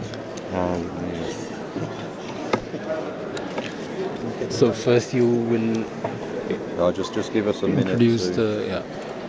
So first you will just give us a minute introduce to... the yeah.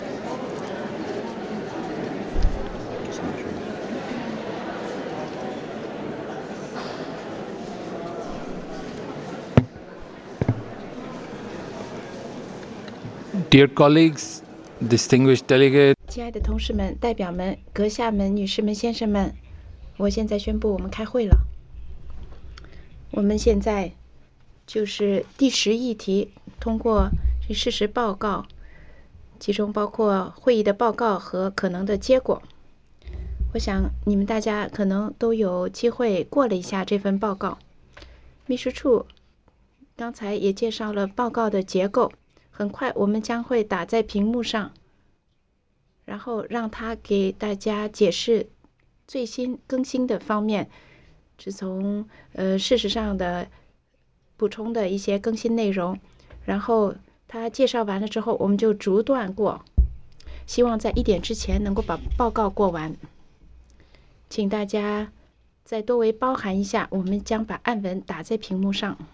Dear colleagues, distinguished delegates, 亲爱的同事们、代表们、阁下们、女士们、先生们，我现在宣布我们开会了。我们现在就是第10议题，通过这事实报告，其中包括会议的报告和可能的结果。我想你们大家可能都有机会过了一下这份报告。秘书处刚才也介绍了报告的结构，很快我们将会打在屏幕上。然后让他给大家解释最新更新的方面，是从事实上的补充的一些更新内容。然后他介绍完了之后，我们就逐段过，希望在1点之前能够把报告过完。请大家再多为包涵一下，我们将把案文打在屏幕上。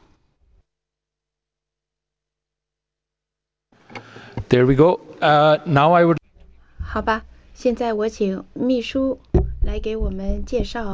there we go. Now I would 好吧，现在我请秘书来给我们介绍